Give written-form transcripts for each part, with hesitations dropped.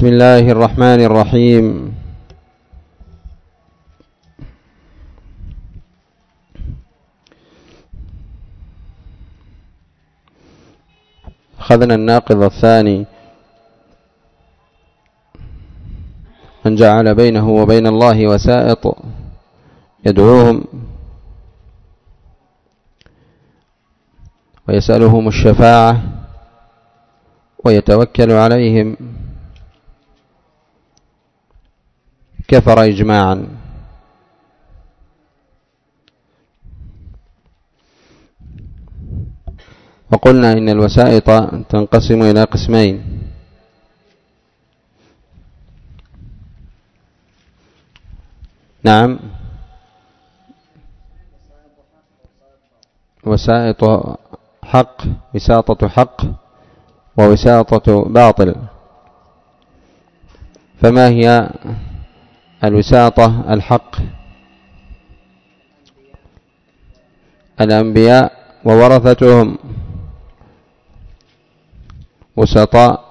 بسم الله الرحمن الرحيم. أخذنا الناقض الثاني، من جعل بينه وبين الله وسائط يدعوهم ويسألهم الشفاعة ويتوكل عليهم كفر إجماعا. وقلنا إن الوسائط تنقسم إلى قسمين: نعم، وسائط حق، وساطة حق، ووساطة باطل. فما هي الوساطة الحق؟ الأنبياء وورثتهم وسطاء،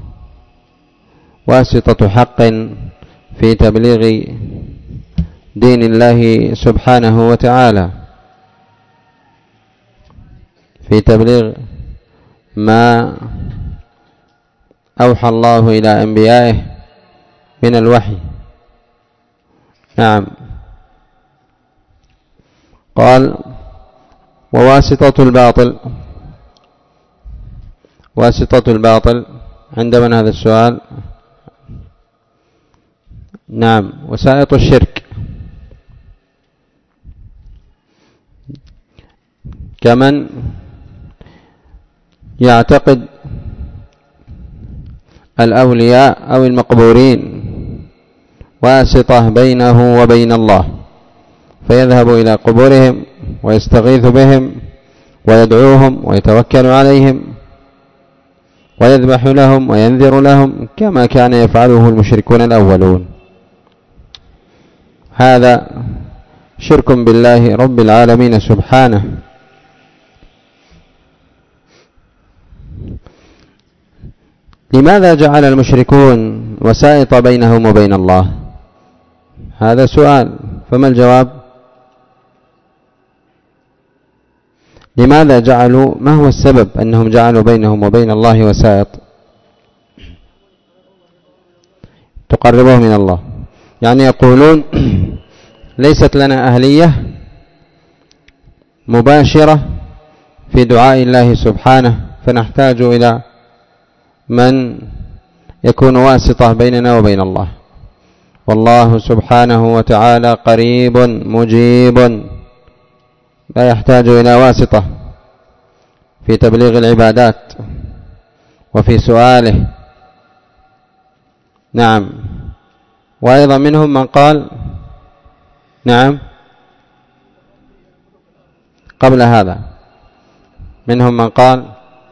واسطة حق في تبليغ دين الله سبحانه وتعالى، في تبليغ ما أوحى الله إلى أنبيائه من الوحي. نعم. قال: وواسطة الباطل. واسطة الباطل عند من هذا السؤال؟ نعم، وسائط الشرك، كمن يعتقد الأولياء أو المقبورين واسطة بينه وبين الله، فيذهب إلى قبورهم ويستغيث بهم ويدعوهم ويتوكل عليهم ويذبح لهم وينذر لهم كما كان يفعله المشركون الأولون. هذا شرك بالله رب العالمين سبحانه. لماذا جعل المشركون وسائط بينهم وبين الله؟ هذا سؤال، فما الجواب؟ لماذا جعلوا، ما هو السبب أنهم جعلوا بينهم وبين الله وسائط تقربهم من الله؟ يعني يقولون ليست لنا أهلية مباشرة في دعاء الله سبحانه، فنحتاج إلى من يكون واسطة بيننا وبين الله، والله سبحانه وتعالى قريب مجيب لا يحتاج إلى واسطة في تبليغ العبادات وفي سؤاله. نعم. وأيضا منهم من قال، نعم، قبل هذا منهم من قال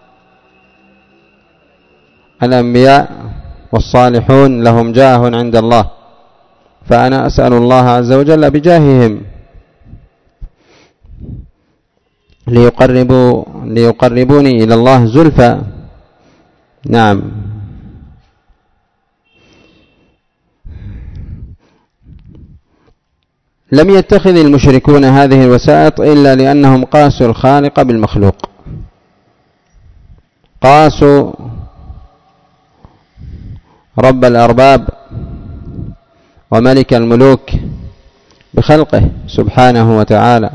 الأنبياء والصالحون لهم جاه عند الله، فأنا أسأل الله عز وجل بجاههم ليقربوني إلى الله زلفى. نعم. لم يتخذ المشركون هذه الوسائط إلا لأنهم قاسوا الخالق بالمخلوق، قاسوا رب الأرباب وملك الملوك بخلقه سبحانه وتعالى.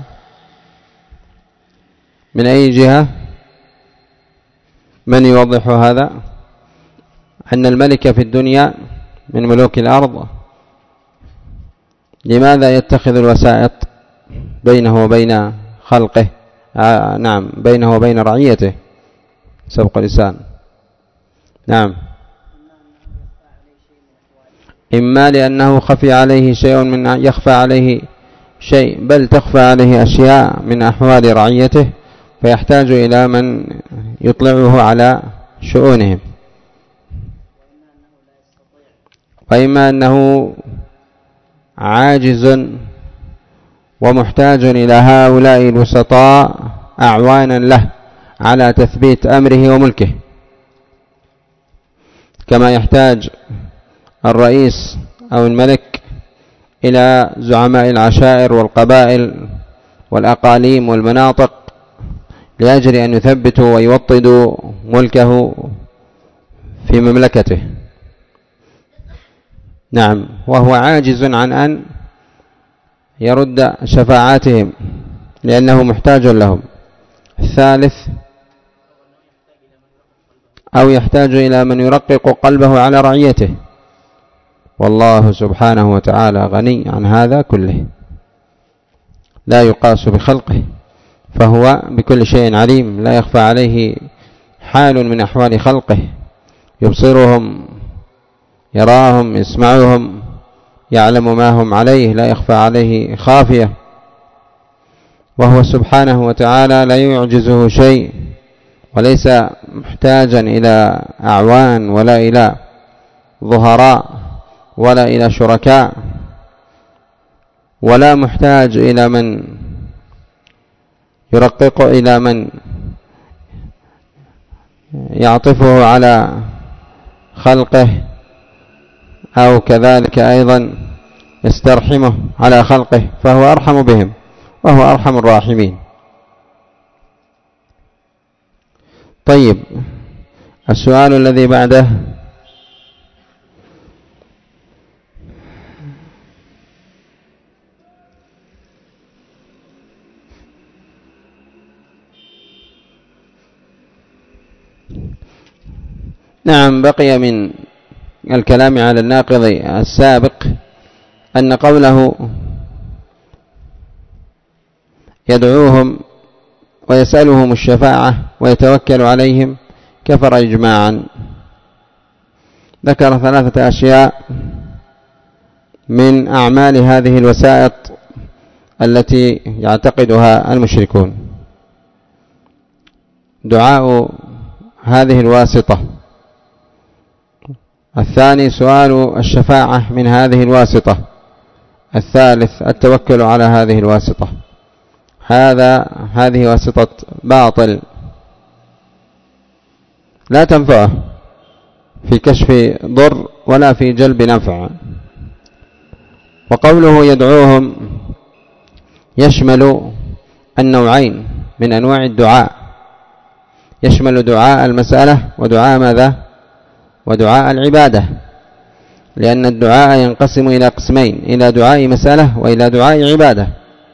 من أي جهة؟ من يوضح هذا؟ أن الملك في الدنيا من ملوك الأرض لماذا يتخذ الوسائط بينه وبين خلقه؟ نعم، بينه وبين رعيته. سبق لسان. نعم. إما لأنه خفي عليه شيء من يخفى عليه شيء، بل تخفى عليه أشياء من أحوال رعيته، فيحتاج إلى من يطلعه على شؤونهم. وإما أنه عاجز ومحتاج إلى هؤلاء الوسطاء أعوانا له على تثبيت أمره وملكه، كما يحتاج الرئيس أو الملك إلى زعماء العشائر والقبائل والأقاليم والمناطق لأجل أن يثبتوا ويوطدوا ملكه في مملكته. نعم، وهو عاجز عن أن يرد شفاعاتهم لأنه محتاج لهم. الثالث أو يحتاج إلى من يرقق قلبه على رعيته، والله سبحانه وتعالى غني عن هذا كله، لا يقاس بخلقه، فهو بكل شيء عليم، لا يخفى عليه حال من أحوال خلقه، يبصرهم، يراهم، يسمعهم، يعلم ما هم عليه، لا يخفى عليه خافية، وهو سبحانه وتعالى لا يعجزه شيء، وليس محتاجا إلى أعوان ولا إلى ظهراء ولا إلى شركاء، ولا محتاج إلى من يرقق، إلى من يعطفه على خلقه، أو كذلك أيضا يسترحمه على خلقه، فهو أرحم بهم وهو أرحم الراحمين. طيب، السؤال الذي بعده: نعم، بقي من الكلام على الناقض السابق أن قوله يدعوهم ويسألهم الشفاعة ويتوكل عليهم كفر إجماعا. ذكر 3 أشياء من أعمال هذه الوسائط التي يعتقدها المشركون: دعاء هذه الواسطة، الثاني سؤال الشفاعة من هذه الواسطة، الثالث التوكل على هذه الواسطة. هذه واسطة باطل لا تنفعه في كشف ضر ولا في جلب نفع. وقوله يدعوهم يشمل النوعين من أنواع الدعاء، يشمل دعاء المسألة ودعاء ماذا؟ ودعاء العبادة، لأن الدعاء ينقسم إلى قسمين: إلى دعاء مسألة وإلى دعاء عبادة.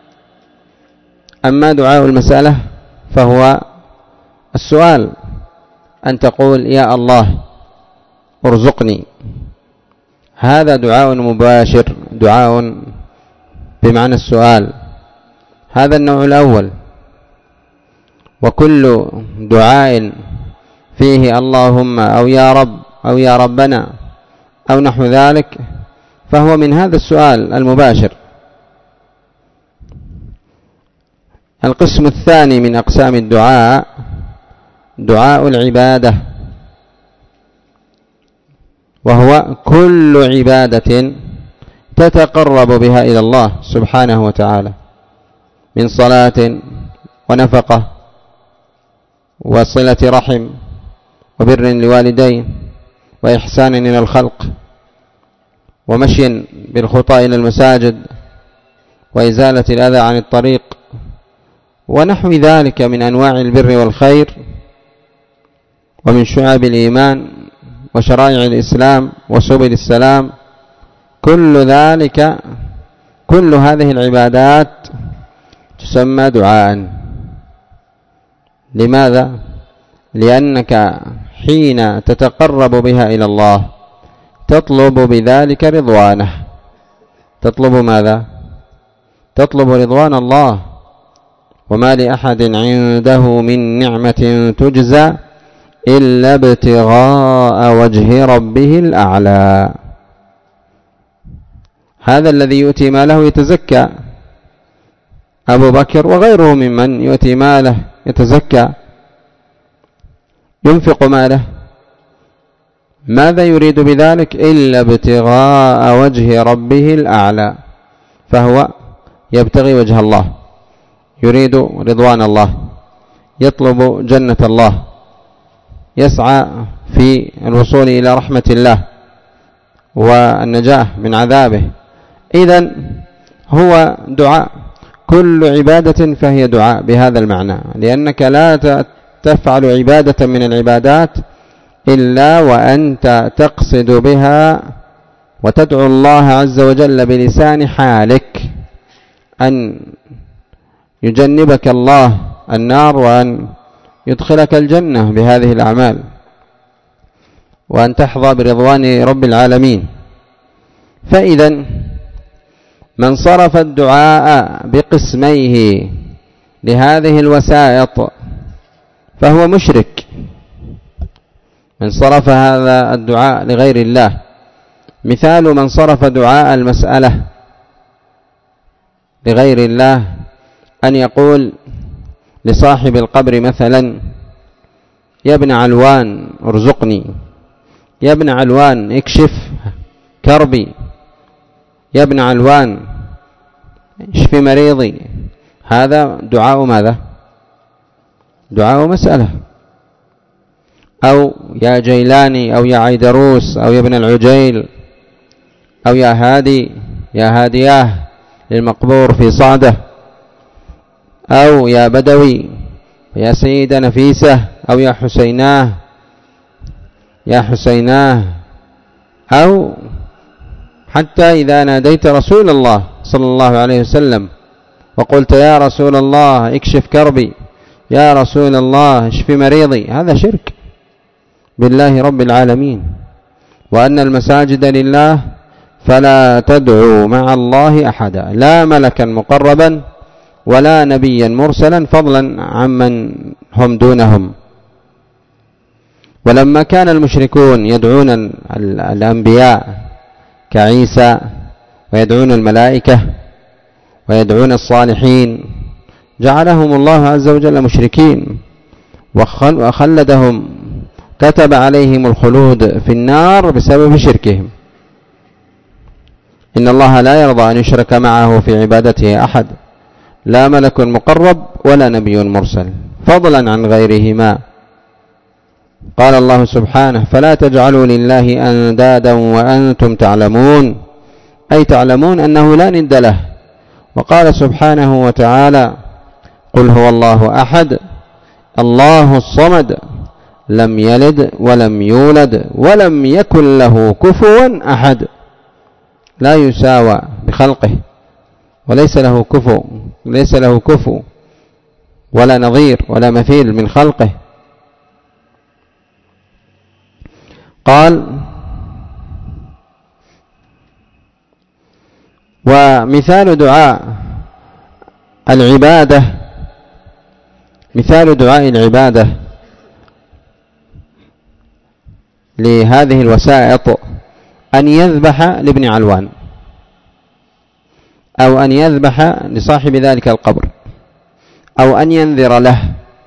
أما دعاء المسألة فهو السؤال، أن تقول يا الله ارزقني، هذا دعاء مباشر، دعاء بمعنى السؤال، هذا النوع الأول. وكل دعاء فيه اللهم أو يا رب أو يا ربنا أو نحو ذلك فهو من هذا السؤال المباشر. القسم الثاني من أقسام الدعاء دعاء العبادة، وهو كل عبادة تتقرب بها إلى الله سبحانه وتعالى من صلاة ونفقة وصلة رحم وبر لوالدين وإحسان إلى الخلق ومشي بالخطى إلى المساجد وإزالة الأذى عن الطريق ونحو ذلك من أنواع البر والخير ومن شعب الإيمان وشرائع الإسلام وسبل السلام. كل ذلك، كل هذه العبادات تسمى دعاء. لماذا؟ لأنك حين تتقرب بها إلى الله تطلب بذلك رضوانه. تطلب ماذا؟ تطلب رضوان الله. وما لأحد عنده من نعمة تجزى إلا ابتغاء وجه ربه الأعلى. هذا الذي يؤتي ماله يتزكى، أبو بكر وغيره ممن يؤتي ماله يتزكى، ينفق ماله، ماذا يريد بذلك؟ إلا ابتغاء وجه ربه الأعلى، فهو يبتغي وجه الله، يريد رضوان الله، يطلب جنة الله، يسعى في الوصول إلى رحمة الله. والنجاة من عذابه. إذن هو دعاء، كل عبادة فهي دعاء بهذا المعنى، لأنك لا تفعل عبادة من العبادات إلا وأنت تقصد بها وتدعو الله عز وجل بلسان حالك أن يجنبك الله النار وأن يدخلك الجنة بهذه الأعمال، وأن تحظى برضوان رب العالمين. فإذا من صرف الدعاء بقسميه لهذه الوسائط فهو مشرك. من صرف هذا الدعاء لغير الله، مثال من صرف دعاء المسألة لغير الله أن يقول لصاحب القبر مثلا: يا ابن علوان ارزقني، يا ابن علوان اكشف كربي، يا ابن علوان اشف مريضي. هذا دعاء ماذا؟ دعاء مسألة. أو يا جيلاني، أو يا عيدروس، أو يا ابن العجيل، أو يا هادي، يا هادياه للمقبور في صعده، أو يا بدوي، يا سيدة نفيسة، أو يا حسيناه، يا حسيناه. أو حتى إذا ناديت رسول الله صلى الله عليه وسلم وقلت: يا رسول الله اكشف كربي، يا رسول الله اشف مريضي، هذا شرك بالله رب العالمين. وأن المساجد لله فلا تدعوا مع الله أحدا، لا ملكا مقربا ولا نبيا مرسلا، فضلا عمن هم دونهم. ولما كان المشركون يدعون الأنبياء كعيسى، ويدعون الملائكة، ويدعون الصالحين، جعلهم الله عز وجل مشركين وخلدهم، كتب عليهم الخلود في النار بسبب شركهم. إن الله لا يرضى أن يشرك معه في عبادته أحد، لا ملك مقرب ولا نبي مرسل، فضلا عن غيرهما. قال الله سبحانه: فلا تجعلوا لله أندادا وأنتم تعلمون، أي تعلمون أنه لا ند له. وقال سبحانه وتعالى: قل هو الله أحد الله الصمد لم يلد ولم يولد ولم يكن له كفوا أحد. لا يساوى بخلقه، وليس له كفو، ليس له كفو ولا نظير ولا مثيل من خلقه. قال: ومثال دعاء العبادة، مثال دعاء العبادة لهذه الوسائط أن يذبح لابن علوان، أو أن يذبح لصاحب ذلك القبر، أو أن ينذر له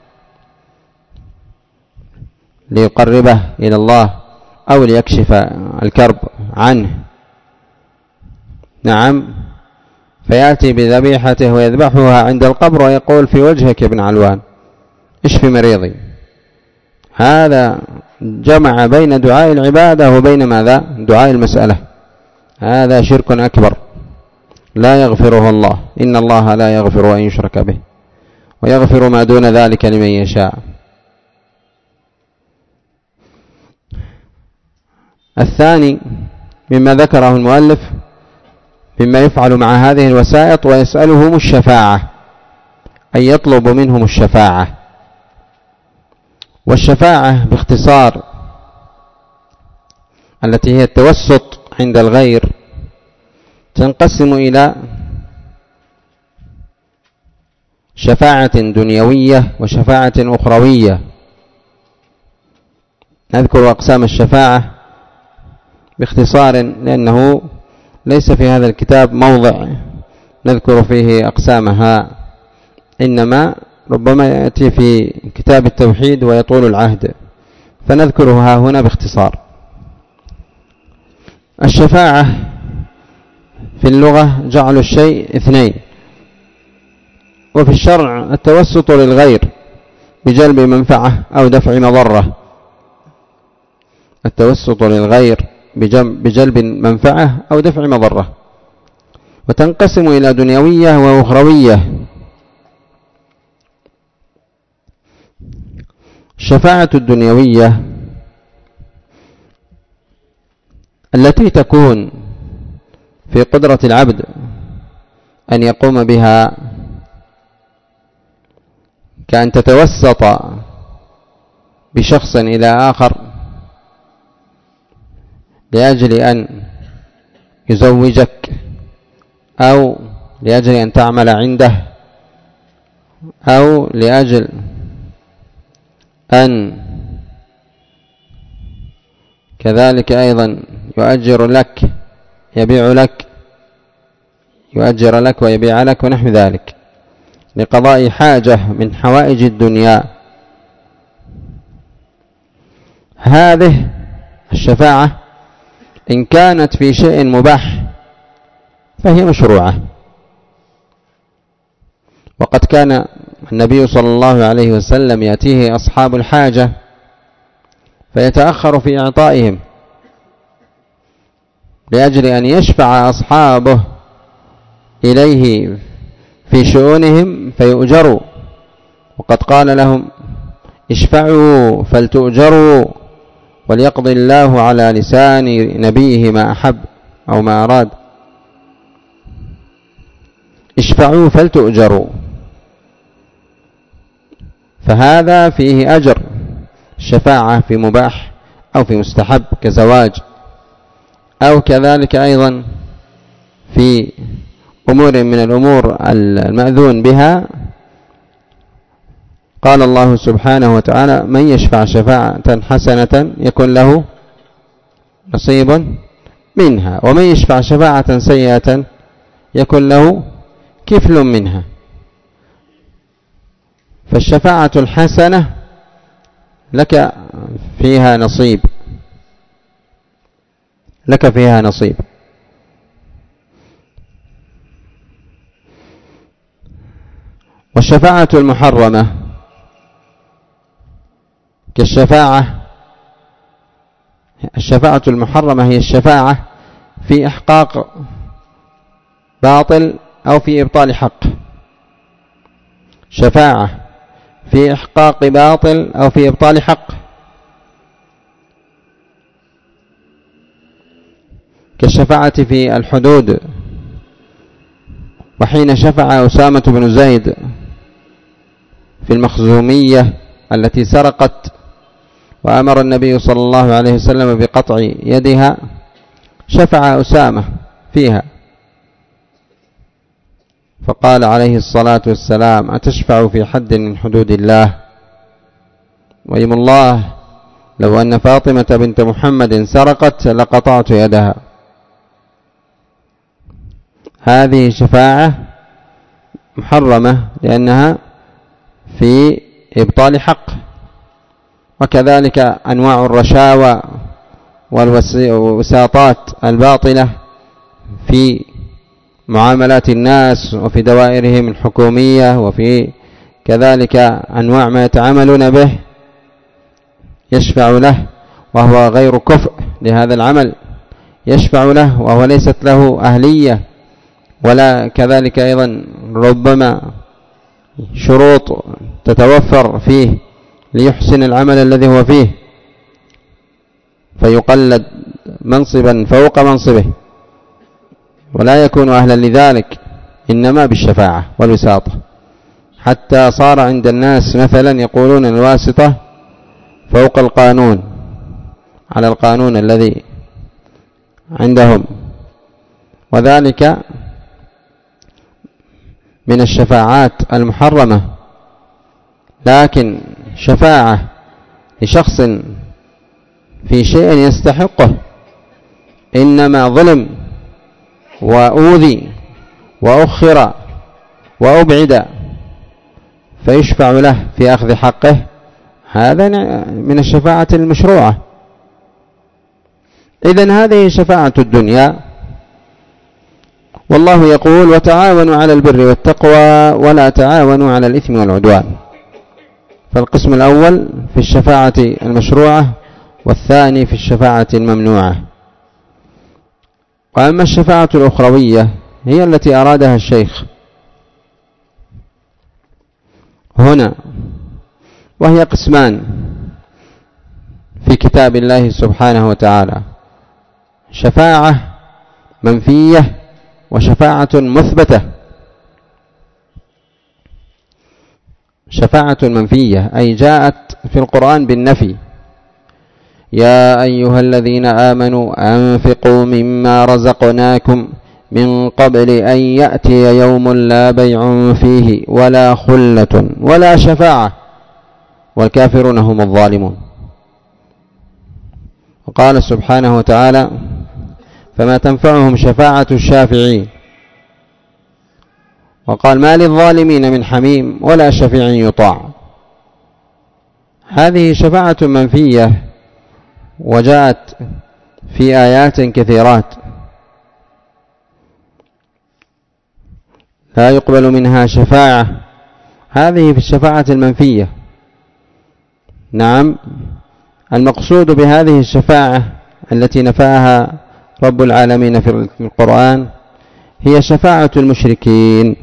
ليقربه إلى الله، أو ليكشف الكرب عنه. نعم، فيأتي بذبيحته ويذبحها عند القبر ويقول: في وجهك يا ابن علوان اشف مريضي. هذا جمع بين دعاء العبادة وبين ماذا؟ دعاء المسألة. هذا شرك أكبر لا يغفره الله، إن الله لا يغفر أن يشرك به ويغفر ما دون ذلك لمن يشاء. الثاني مما ذكره المؤلف مما يفعل مع هذه الوسائط: ويسألهم الشفاعة، أي يطلب منهم الشفاعة. والشفاعة باختصار التي هي التوسط عند الغير تنقسم إلى شفاعة دنيوية وشفاعة أخروية. نذكر أقسام الشفاعة باختصار لأنه ليس في هذا الكتاب موضع نذكر فيه أقسامها، إنما ربما يأتي في كتاب التوحيد ويطول العهد، فنذكرها هنا باختصار. الشفاعة في اللغة جعل الشيء اثنين، وفي الشرع التوسط للغير بجلب منفعة أو دفع مضرة. التوسط للغير بجلب منفعة أو دفع مضرة. وتنقسم إلى دنيوية وأخروية. الشفاعة الدنيوية التي تكون في قدرة العبد أن يقوم بها، كأن تتوسط بشخص إلى آخر لأجل أن يزوجك، أو لأجل أن تعمل عنده، أو لأجل أن كذلك أيضا يؤجر لك، يبيع لك، يؤجر لك ويبيع لك ونحو ذلك، لقضاء حاجة من حوائج الدنيا. هذه الشفاعة إن كانت في شيء مباح فهي مشروعة. وقد كان النبي صلى الله عليه وسلم يأتيه أصحاب الحاجة فيتأخر في إعطائهم لأجل أن يشفع أصحابه إليه في شؤونهم فيؤجروا. وقد قال لهم: اشفعوا فلتؤجروا، وليقضي الله على لسان نبيه ما أحب أو ما أراد. اشفعوا فلتؤجروا، فهذا فيه أجر الشفاعة في مباح أو في مستحب كزواج، أو كذلك أيضا في أمور من الأمور المأذون بها. قال الله سبحانه وتعالى: من يشفع شفاعة حسنة يكن له نصيب منها، ومن يشفع شفاعة سيئة يكن له كفل منها. فالشفاعة الحسنة لك فيها نصيب، لك فيها نصيب. والشفاعة المحرمة الشفاعة المحرمة هي الشفاعة في إحقاق باطل أو في إبطال حق. شفاعة في إحقاق باطل أو في إبطال حق، كالشفاعة في الحدود. وحين شفع أسامة بن زيد في المخزومية التي سرقت وأمر النبي صلى الله عليه وسلم بقطع يدها، شفع أسامة فيها فقال عليه الصلاة والسلام: أتشفع في حد من حدود الله؟ ويم الله لو أن فاطمة بنت محمد سرقت لقطعت يدها. هذه شفاعة محرمة لأنها في إبطال حق. وكذلك أنواع الرشاوى والوساطات الباطلة في معاملات الناس وفي دوائرهم الحكومية، وفي كذلك أنواع ما يتعاملون به، يشفع له وهو غير كفء لهذا العمل، يشفع له وهو ليست له أهلية، ولا كذلك أيضا ربما شروط تتوفر فيه ليحسن العمل الذي هو فيه، فيقلد منصبا فوق منصبه ولا يكون أهلا لذلك، إنما بالشفاعة والوساطة. حتى صار عند الناس مثلا يقولون الواسطة فوق القانون، على القانون الذي عندهم، وذلك من الشفاعات المحرمة. لكن شفاعة لشخص في شيء يستحقه، إنما ظلم وأوذي وأخر وأبعد فيشفع له في أخذ حقه، هذا من الشفاعة المشروعة. إذن هذه شفاعة الدنيا. والله يقول: وتعاونوا على البر والتقوى ولا تعاونوا على الإثم والعدوان. فالقسم الأول في الشفاعة المشروعة، والثاني في الشفاعة الممنوعة. وأما الشفاعة الأخروية هي التي أرادها الشيخ هنا، وهي قسمان في كتاب الله سبحانه وتعالى: شفاعة منفية وشفاعة مثبتة. شفاعة منفية أي جاءت في القرآن بالنفي: يا أيها الذين آمنوا أنفقوا مما رزقناكم من قبل أن يأتي يوم لا بيع فيه ولا خلة ولا شفاعة والكافرون هم الظالمون. وقال سبحانه وتعالى: فما تنفعهم شفاعة الشافعين. وقال: ما للظالمين من حميم ولا شفيع يطاع. هذه شفاعة منفية وجاءت في آيات كثيرات لا يقبل منها شفاعة. هذه في الشفاعة المنفية. نعم، المقصود بهذه الشفاعة التي نفاها رب العالمين في القرآن هي شفاعة المشركين.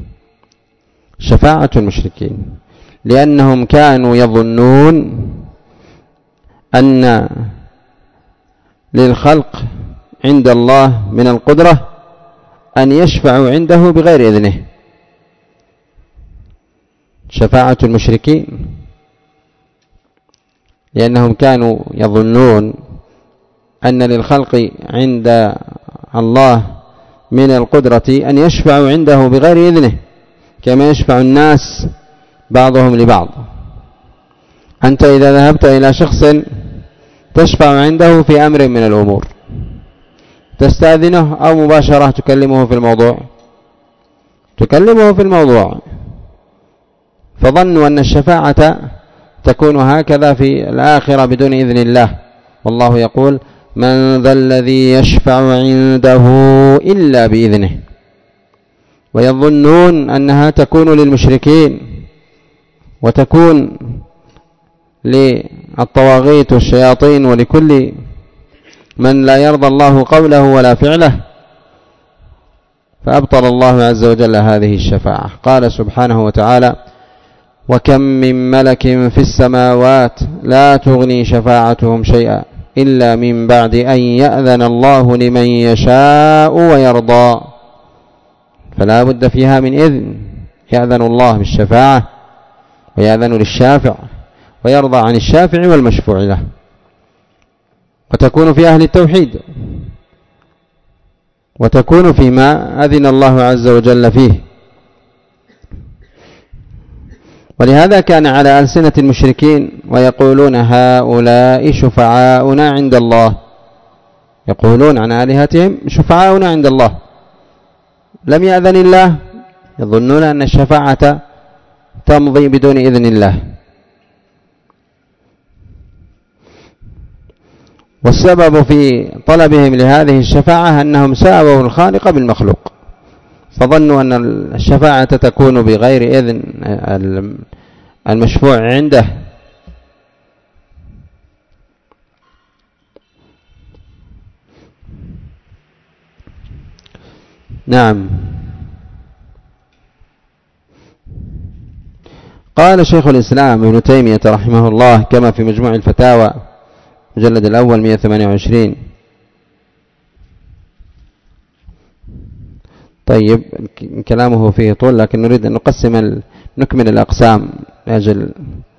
شفاعة المشركين، لأنهم كانوا يظنون أن للخلق عند الله من القدرة أن يشفعوا عنده بغير إذنه. شفاعة المشركين، لأنهم كانوا يظنون أن للخلق عند الله من القدرة أن يشفعوا عنده بغير إذنه، كما يشفع الناس بعضهم لبعض. أنت إذا ذهبت إلى شخص تشفع عنده في أمر من الأمور، تستأذنه أو مباشرة تكلمه في الموضوع؟ تكلمه في الموضوع. فظنوا أن الشفاعة تكون هكذا في الآخرة بدون إذن الله، والله يقول: من ذا الذي يشفع عنده إلا بإذنه. ويظنون أنها تكون للمشركين وتكون للطواغيت والشياطين ولكل من لا يرضى الله قوله ولا فعله، فأبطل الله عز وجل هذه الشفاعة. قال سبحانه وتعالى: وكم من ملك في السماوات لا تغني شفاعتهم شيئا إلا من بعد أن يأذن الله لمن يشاء ويرضى. فلا بد فيها من إذن، يأذن الله بالشفاعة ويأذن للشافع ويرضى عن الشافع والمشفوع له، وتكون في أهل التوحيد، وتكون فيما أذن الله عز وجل فيه. ولهذا كان على ألسنة المشركين ويقولون: هؤلاء شفعاؤنا عند الله. يقولون عن آلهتهم: شفعاؤنا عند الله. لم يأذن الله، يظنون أن الشفاعة تمضي بدون إذن الله. والسبب في طلبهم لهذه الشفاعة أنهم ساووا الخالق بالمخلوق، فظنوا أن الشفاعة تكون بغير إذن المشفوع عنده. نعم. قال شيخ الإسلام ابن تيمية رحمه الله كما في مجموع الفتاوى مجلد الأول 128: طيب، كلامه فيه طول، لكن نريد أن نكمل الأقسام لأجل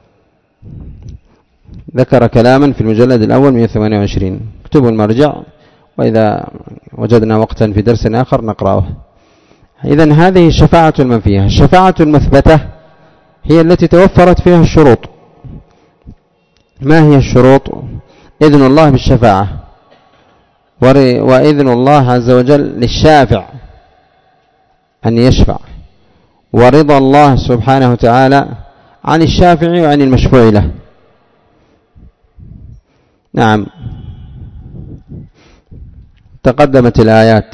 ذكر كلاما في المجلد الأول 128. اكتبوا المرجع، وإذا وجدنا وقتا في درس آخر نقرأه. إذن هذه الشفاعة المنفية. الشفاعة المثبتة هي التي توفرت فيها الشروط. ما هي الشروط؟ إذن الله بالشفاعة، وإذن الله عز وجل للشافع أن يشفع، ورضا الله سبحانه وتعالى عن الشافع وعن المشفوع له. نعم، تقدمت الآيات.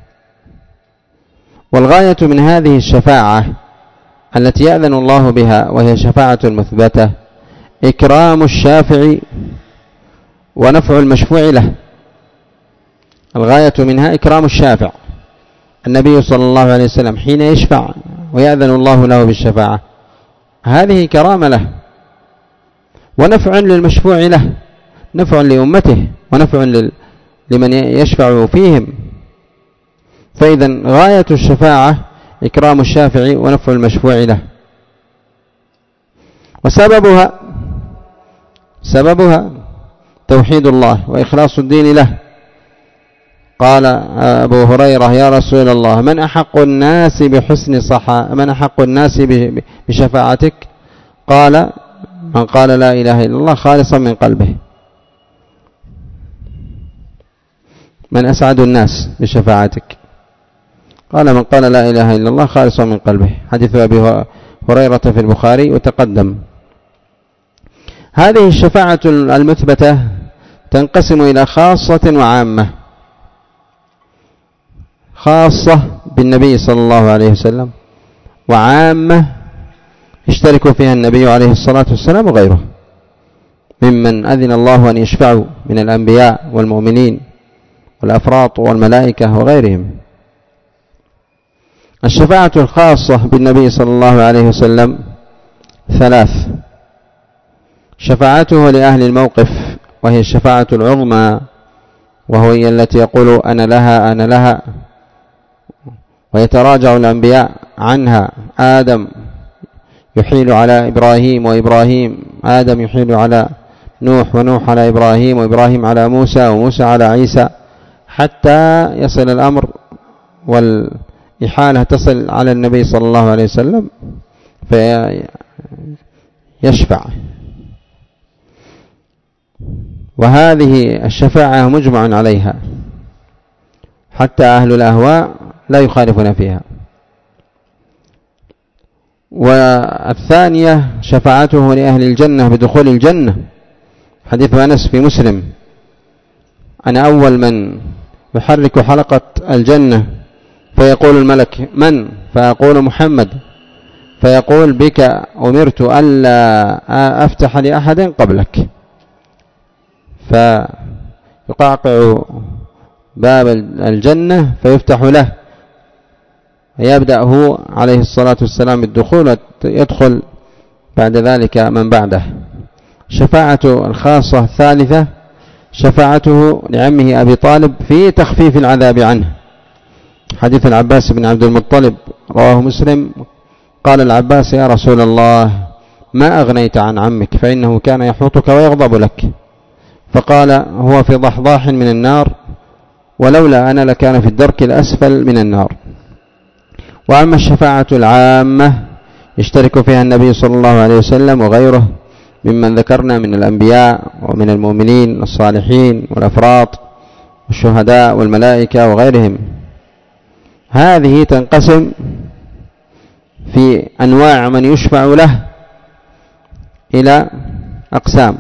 والغاية من هذه الشفاعة التي يأذن الله بها وهي شفاعة مثبتة إكرام الشافع ونفع المشفوع له. الغاية منها إكرام الشافع. النبي صلى الله عليه وسلم حين يشفع ويأذن الله له بالشفاعة هذه كرامة له ونفع للمشفوع له، نفع لأمته ونفع لمن يشفع فيهم. فإذا غاية الشفاعة إكرام الشافع ونفع المشفوع له. سببها توحيد الله وإخلاص الدين له. قال أبو هريرة: يا رسول الله، من أحق الناس بشفاعتك؟ قال: من قال لا إله إلا الله خالصا من قلبه. من أسعد الناس بشفاعتك؟ قال: من قال لا إله إلا الله خالصا من قلبه. حديث أبي هريرة في البخاري وتقدم. هذه الشفاعة المثبتة تنقسم إلى خاصة وعامة. خاصة بالنبي صلى الله عليه وسلم، وعامة يشترك فيها النبي عليه الصلاة والسلام وغيره ممن أذن الله أن يشفعوا من الأنبياء والمؤمنين والأفراط والملائكة وغيرهم. الشفاعة الخاصة بالنبي صلى الله عليه وسلم ثلاث: شفاعته لأهل الموقف وهي الشفاعة العظمى، وهي التي يقول أنا لها أنا لها، ويتراجع الأنبياء عنها. آدم يحيل على إبراهيم، وإبراهيم آدم يحيل على نوح، ونوح على إبراهيم، وإبراهيم على موسى، وموسى على عيسى، حتى يصل الأمر والإحالة تصل على النبي صلى الله عليه وسلم فيشفع. وهذه الشفاعة مجمع عليها، حتى أهل الأهواء لا يخالفون فيها. والثانية شفاعته لأهل الجنة بدخول الجنة. حديث أنس في مسلم: أنا أول من يحرك حلقة الجنة، فيقول الملك: من؟ فيقول: محمد. فيقول: بك أمرت ألا أفتح لأحد قبلك. فيقعقع باب الجنة فيفتح له، يبدأ هو عليه الصلاة والسلام بالدخول، يدخل بعد ذلك من بعده. شفاعة الخاصة الثالثة شفاعته لعمه أبي طالب في تخفيف العذاب عنه. حديث العباس بن عبد المطلب رواه مسلم: قال العباس: يا رسول الله، ما أغنيت عن عمك، فإنه كان يحوطك ويغضب لك. فقال: هو في ضحضاح من النار، ولولا أنا لكان في الدرك الأسفل من النار. وأما الشفاعة العامة يشترك فيها النبي صلى الله عليه وسلم وغيره ممن ذكرنا من الأنبياء ومن المؤمنين الصالحين والأفراط والشهداء والملائكة وغيرهم. هذه تنقسم في أنواع من يشفع له إلى أقسام: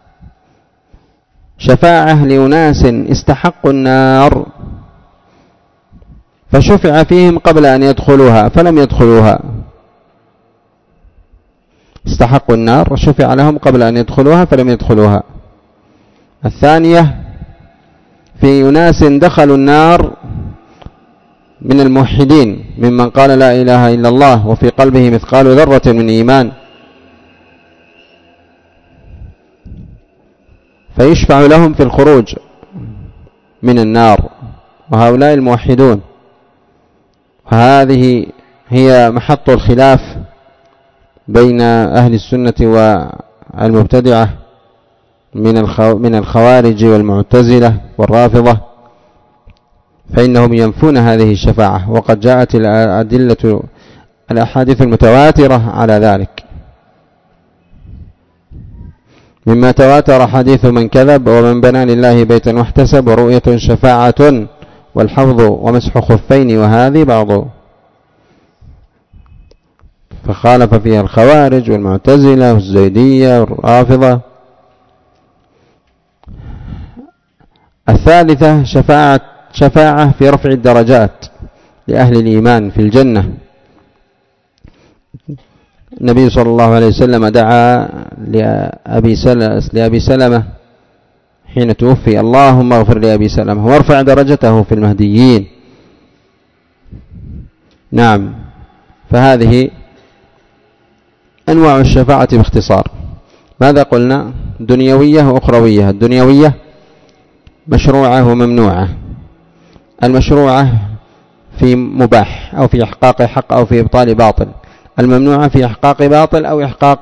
شفاعة لأناس استحقوا النار فشفع فيهم قبل أن يدخلوها فلم يدخلوها. استحقوا النار وشفع لهم قبل أن يدخلوها فلم يدخلوها. الثانية في أناس دخلوا النار من الموحدين ممن قال لا إله إلا الله وفي قلبه مثقال ذرة من إيمان، فيشفع لهم في الخروج من النار، وهؤلاء الموحدون. وهذه هي محط الخلاف بين أهل السنة والمبتدعة من الخوارج والمعتزلة والرافضة، فإنهم ينفون هذه الشفاعة، وقد جاءت الأدلة الأحاديث المتواترة على ذلك. مما تواتر حديث من كذب ومن بنى لله بيتا واحتسب، ورؤية شفاعة والحوض ومسح خفين، وهذه بعض. فخالف فيها الخوارج والمعتزلة والزيدية والرافضة. الثالثة شفاعة في رفع الدرجات لأهل الإيمان في الجنة. النبي صلى الله عليه وسلم دعا لأبي سلمة حين توفي: اللهم اغفر لأبي سلمة وارفع درجته في المهديين. نعم. فهذه أنواع الشفاعة باختصار. ماذا قلنا؟ دنيوية وأخروية. الدنيوية مشروعة وممنوعة. المشروعة في مباح أو في إحقاق حق أو في إبطال باطل. الممنوعة في إحقاق باطل أو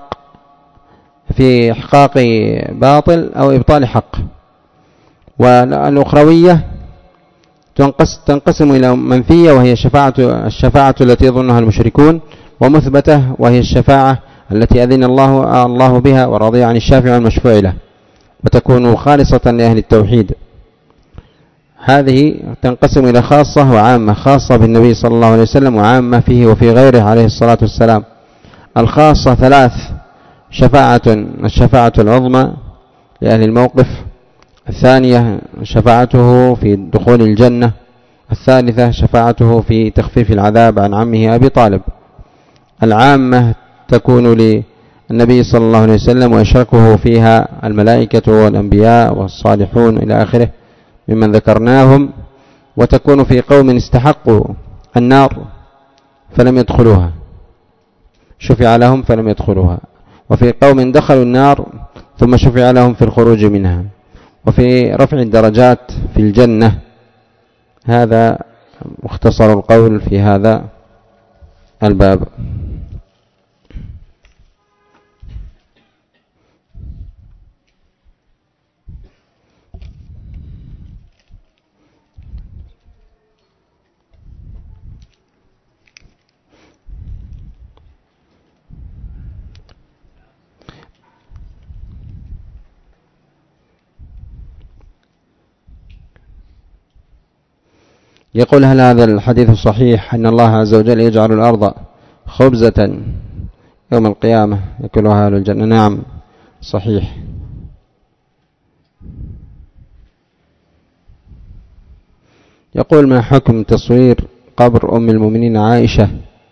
في إحقاق باطل أو إبطال حق. والأخروية تنقسم إلى منفية وهي الشفاعة التي يظنها المشركون، ومثبتة وهي الشفاعة التي أذن الله بها ورضي عن الشافع والمشفوع له، وتكون خالصة لأهل التوحيد. هذه تنقسم إلى خاصة وعامة: خاصة بالنبي صلى الله عليه وسلم وعامة فيه وفي غيره عليه الصلاة والسلام. الخاصة 3: الشفاعة العظمى لأهل الموقف، الثانية شفاعته في دخول الجنة، الثالثة شفاعته في تخفيف العذاب عن عمه أبي طالب. العامة تكون للنبي صلى الله عليه وسلم ويشركه فيها الملائكة والأنبياء والصالحون إلى آخره ممن ذكرناهم، وتكون في قوم استحقوا النار فلم يدخلوها، شفع لهم فلم يدخلوها، وفي قوم دخلوا النار ثم شفع لهم في الخروج منها، وفي رفع الدرجات في الجنة. هذا مختصر القول في هذا الباب. يقول: هل هذا الحديث صحيح أن الله عز وجل يجعل الأرض خبزة يوم القيامة يأكلها أهل الجنة؟ نعم صحيح. يقول: ما حكم تصوير قبر أم المؤمنين عائشة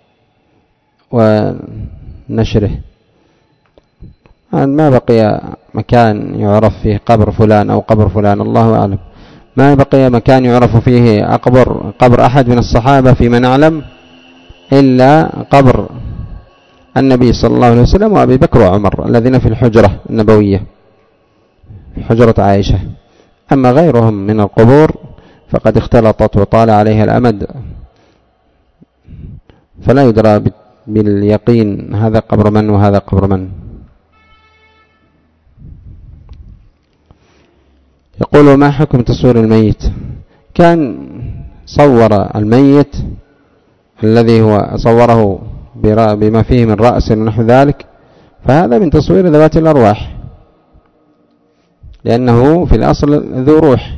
ونشره؟ ما بقي مكان يعرف فيه قبر فلان أو قبر فلان، الله أعلم. ما بقي مكان يعرف فيه قبر أحد من الصحابة فيما نعلم إلا قبر النبي صلى الله عليه وسلم وأبي بكر وعمر الذين في الحجرة النبوية، في حجرة عائشة. أما غيرهم من القبور فقد اختلطت وطال عليها الأمد، فلا يدرى باليقين هذا قبر من وهذا قبر من. يقول: ما حكم تصوير الميت؟ كان صور الميت الذي هو صوره بما فيه من رأس ونحو ذلك، فهذا من تصوير ذوات الأرواح، لأنه في الأصل ذو روح.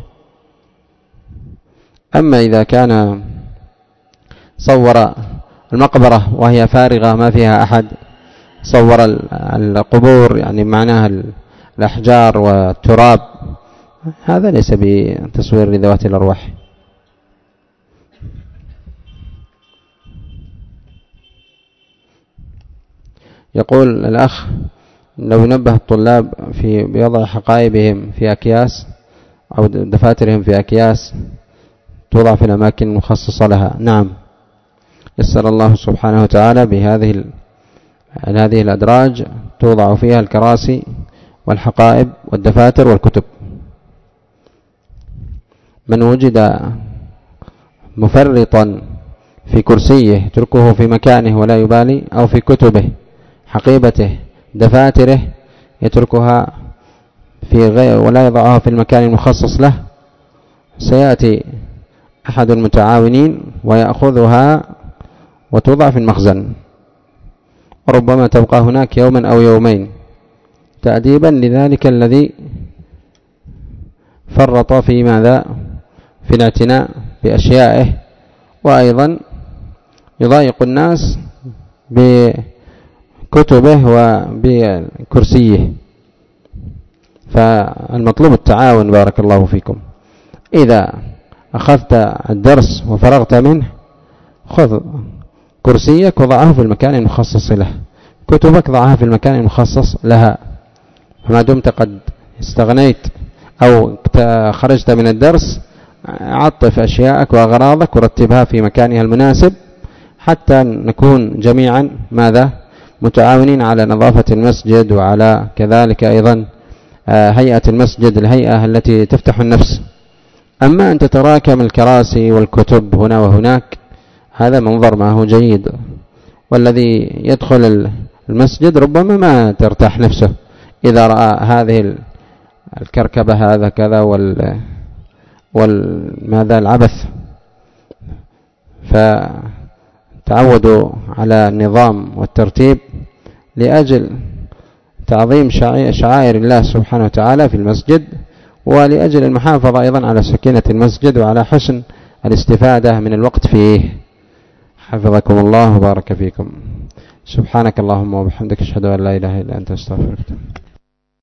أما إذا كان صور المقبرة وهي فارغة ما فيها أحد، صور القبور يعني معناها الأحجار والتراب، هذا ليس بتصوير لذوات الأرواح. يقول الأخ: لو نبه الطلاب بوضع حقائبهم في أكياس أو دفاترهم في أكياس توضع في الأماكن المخصصة لها. نعم، يسر الله سبحانه وتعالى بهذه الأدراج توضع فيها الكراسي والحقائب والدفاتر والكتب. من وجد مفرطا في كرسيه يتركه في مكانه ولا يبالي، أو في كتبه حقيبته دفاتره يتركها في غير ولا يضعها في المكان المخصص له، سيأتي أحد المتعاونين ويأخذها وتوضع في المخزن، وربما تبقى هناك يوما أو يومين تأديبا لذلك الذي فرط في ماذا؟ في الاعتناء بأشيائه، وأيضا يضايق الناس بكتبه وبكرسيه. فالمطلوب التعاون. بارك الله فيكم. إذا أخذت الدرس وفرغت منه، خذ كرسيك وضعه في المكان المخصص له، كتبك ضعها في المكان المخصص لها، فما دمت قد استغنيت أو خرجت من الدرس عطف أشياءك وأغراضك ورتبها في مكانها المناسب، حتى نكون جميعا ماذا متعاونين على نظافة المسجد، وعلى كذلك أيضا هيئة المسجد، الهيئة التي تفتح النفس. أما أن تتراكم الكراسي والكتب هنا وهناك، هذا منظر ما هو جيد، والذي يدخل المسجد ربما ما ترتاح نفسه إذا رأى هذه الكركبة، هذا كذا والماذا العبث. فتعودوا على النظام والترتيب لأجل تعظيم شعائر الله سبحانه وتعالى في المسجد، ولأجل المحافظة أيضا على سكينة المسجد وعلى حسن الاستفادة من الوقت فيه. حفظكم الله وبارك فيكم. سبحانك اللهم وبحمدك، أشهد أن لا إله إلا أنت، أستغفرك.